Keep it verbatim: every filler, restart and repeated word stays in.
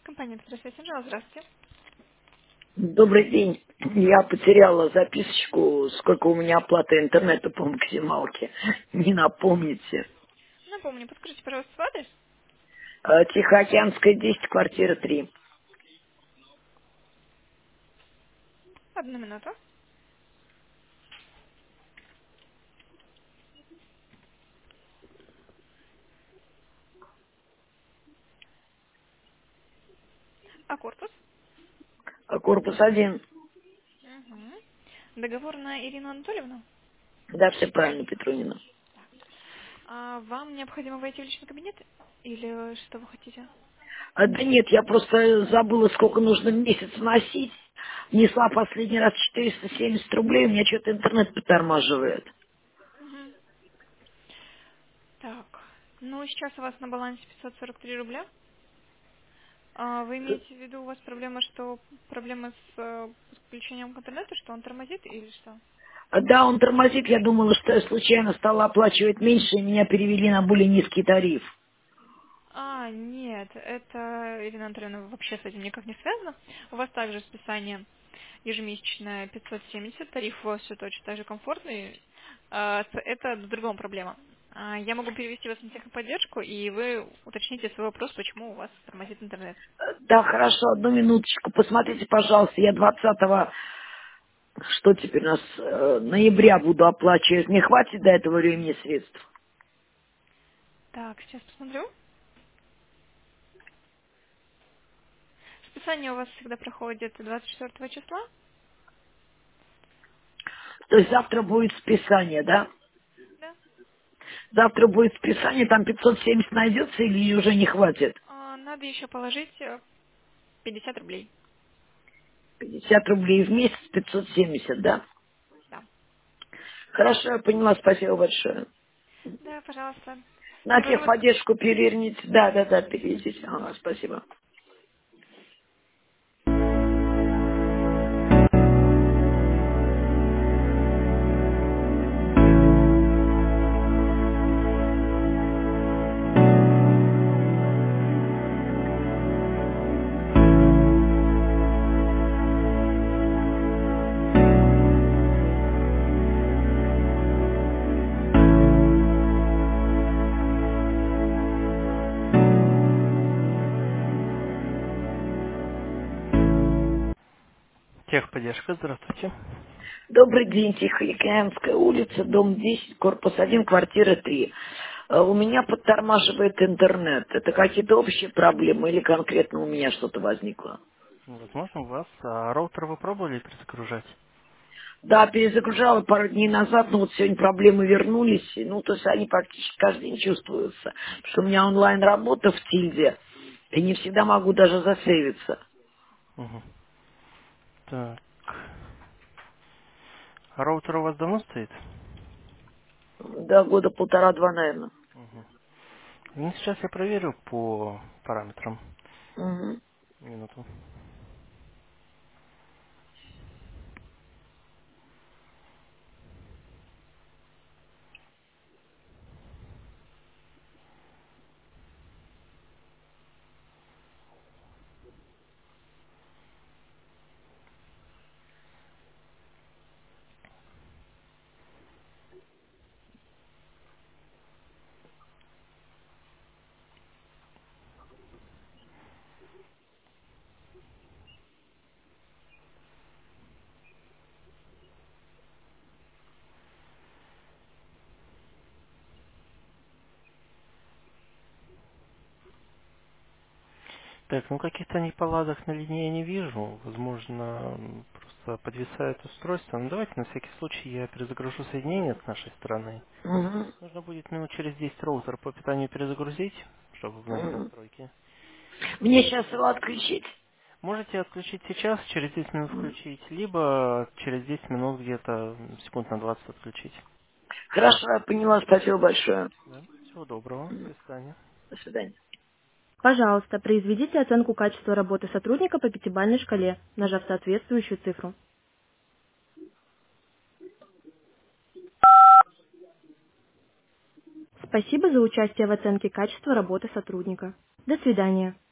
Компания «Трасса Сенжал», здравствуйте. Добрый день. Я потеряла записочку, сколько у меня оплата интернета по максималке. Не напомните. Напомню, подскажите, пожалуйста, свой адрес. Э, Тихоокеанская, десять, квартира три. Одну минуту. А корпус? А корпус один. Угу. Договор на Ирину Анатольевну? Да, все правильно, Петрунина. А вам необходимо войти в личный кабинет? Или что вы хотите? А, да нет, я просто забыла, сколько нужно в месяц носить. Несла последний раз четыреста семьдесят рублей, у меня что-то интернет притормаживает. Угу. Так, ну сейчас у вас на балансе пятьсот сорок три рубля. А вы имеете в виду, у вас проблема, что проблема с э, подключением к интернету, что он тормозит или что? А, да, он тормозит, я думала, что я случайно стала оплачивать меньше, и меня перевели на более низкий тариф. А, нет, это, Ирина Анатольевна, вообще с этим никак не связано. У вас также списание ежемесячное пятьсот семьдесят, тариф у вас все точно так же комфортный. А, с- Это в другом проблема. А, Я могу перевести вас на техподдержку, и вы уточните свой вопрос, почему у вас тормозит интернет. Да, хорошо, одну минуточку. Посмотрите, пожалуйста, я двадцатого, что теперь у нас, э, ноября буду оплачивать. Не хватит до этого времени средств? Так, сейчас посмотрю. Списание у вас всегда проходит двадцать четвёртого числа. То есть завтра будет списание, да? Да. Завтра будет списание, там пятьсот семьдесят найдется или уже не хватит? А, Надо еще положить э, пятьдесят рублей. пятьдесят рублей в месяц, пятьсот семьдесят, да? Да. Хорошо, я поняла, спасибо большое. Да, пожалуйста. На Либо вы техподдержку переверните. Да, да, да, переведите. Ага, спасибо. Техподдержка, здравствуйте. Добрый день, Тихоокеанская улица, дом десять, корпус один, квартира три. Э, У меня подтормаживает интернет. Это какие-то общие проблемы или конкретно у меня что-то возникло? Возможно, у вас а, роутер вы пробовали перезагружать? Да, перезагружала пару дней назад, но вот сегодня проблемы вернулись. И, Ну, то есть они практически каждый день чувствуются. Потому что у меня онлайн-работа в Тильде, и не всегда могу даже засейвиться. Угу. Так. А роутер у вас давно стоит? Да, года полтора-два, наверное. Угу. Ну, сейчас я проверю по параметрам. Мгм. Минуту. Так, ну каких-то неполадок на линии я не вижу. Возможно, м, просто подвисает устройство. Ну давайте на всякий случай я перезагружу соединение с нашей стороны. Мгм. Нужно будет минут через десять роутер по питанию перезагрузить, чтобы обновить Мгм. настройки. Мне сейчас его отключить? Можете отключить сейчас, через десять минут включить, либо через десять минут где-то м, секунд на двадцать отключить. Хорошо, я поняла, спасибо большое. Да? Всего доброго. До свидания. До свидания. Пожалуйста, произведите оценку качества работы сотрудника по пятибалльной шкале, нажав соответствующую цифру. Спасибо за участие в оценке качества работы сотрудника. До свидания.